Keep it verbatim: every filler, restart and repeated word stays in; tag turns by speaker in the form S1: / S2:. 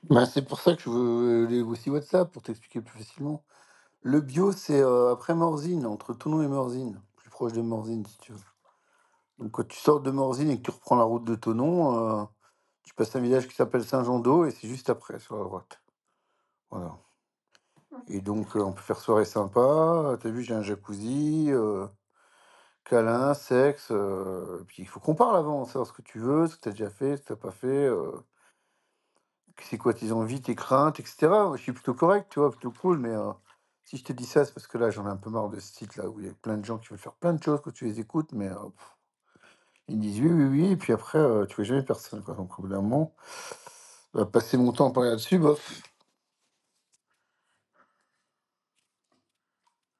S1: Bah, c'est pour ça que je veux les aussi WhatsApp, pour t'expliquer plus facilement. Le bio, c'est, heu, après Morzine, entre Thonon et Morzine, plus proche de Morzine, si tu veux. Donc quand tu sors de Morzine et que tu reprends la route de Thonon, heu, tu passes un village qui s'appelle Saint-Jean-d'Eau et c'est juste après, sur la droite. Voilà. Et donc, heu, on peut faire soirée sympa, tu vu, j'ai un jacuzzi, heu, câlin, sexe, heu, puis il faut qu'on parle avant, savoir ce que tu veux, ce que tu as déjà fait, ce que tu pas fait, heu, c'est quoi tes envies, tes craintes et cetera. Moi, je suis plutôt correct, tu vois? Plutôt cool, mais, heu, si je te dis ça, c'est parce que là, j'en ai un peu marre de ce site-là où il y a plein de gens qui veulent faire plein de choses quand tu les écoutes, mais, heu, ils disent: «Oui, oui, oui» et puis après, heu, tu vois jamais personne, quoi. Donc au bout d'un moment, heu, passer mon temps à parler là-dessus, bof.